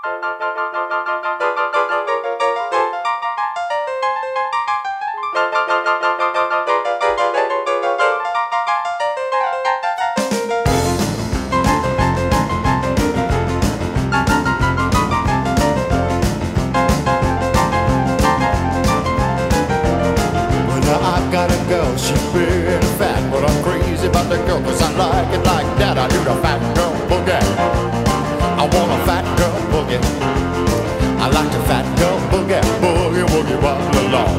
She big and fat, but I'm crazy about the girl, 'cause I like it like that. I do the fat girl boogie. I want a fat girl boogie. I like the fat girl boogie, boogie, woogie, wobble along.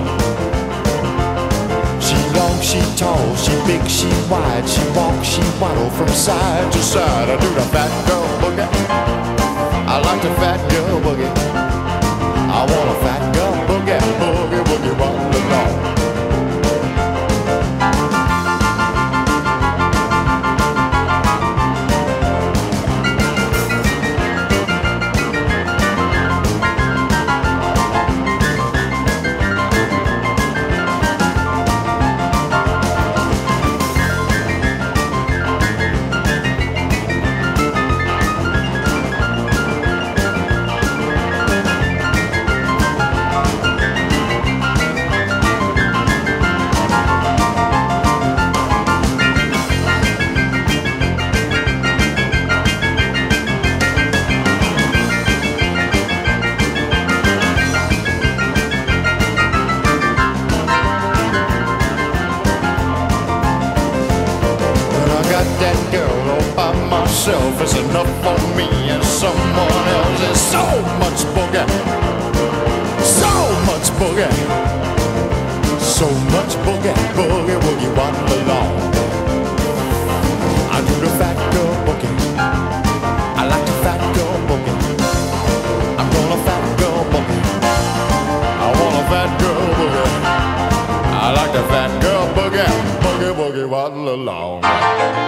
She long, she tall, she big, she wide, she walk, she waddle from side to side. I do the fat girl boogie. I like the fat girl boogie. I want a fat girl boogie, boogie, woogie, wobble along. That girl all by myself is enough for me, and someone else is so much boogie, so much boogie, so much boogie, boogie woogie waddle along. I do the fat girl boogie. I like the fat girl boogie. I'm gonna fat girl boogie. I want a fat girl boogie. I like the fat girl boogie, boogie woogie waddle along.